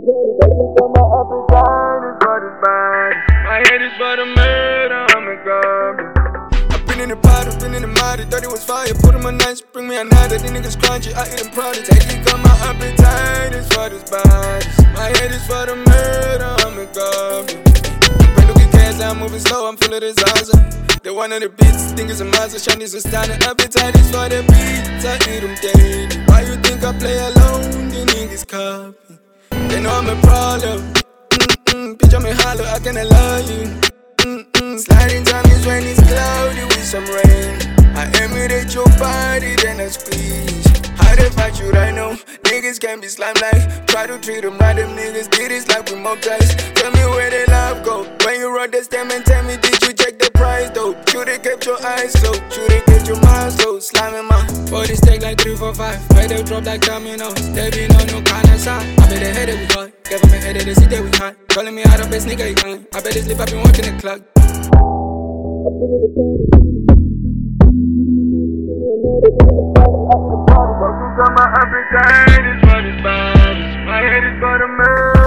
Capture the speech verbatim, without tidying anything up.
My appetite is for this body. My head is for the murder, I'm a garbage. I've been in the pot, I've been in the mud, dirty was fire. Put in my nights, bring me another. These niggas crunchy, I eat them product. Take it, cause my appetite is for this body. My head is for the murder, I'm a garbage. When looking cats, I'm moving slow, I'm full of disaster. The one of the beats, think it's a master, Shani's a standard. Appetite is for the beats, I eat them daily. Why you think I play alone? The niggas copy. They know I'm a problem. Mm-mm, bitch, I'm a hollow, I cannot love you. Mm-mm, sliding time is when it's cloudy with some rain. I emulate your body, then I squeeze. How they fight you right now? Niggas can't be slime like. Try to treat them like them niggas did this like with more guys. Tell me where they love go. When you wrote this statement, tell me did you check the price though? Should they kept your eyes closed? Should they kept your mind slow? Slamming my body stack like three, four, five. Where they drop like dominoes. They be no no kind of side. I bet they headed we hot. Government headed they see that we hot. Calling me out of best nigga you can. I bet they sleep, I been working the clock. My appetite is for this body. My head is for the murder.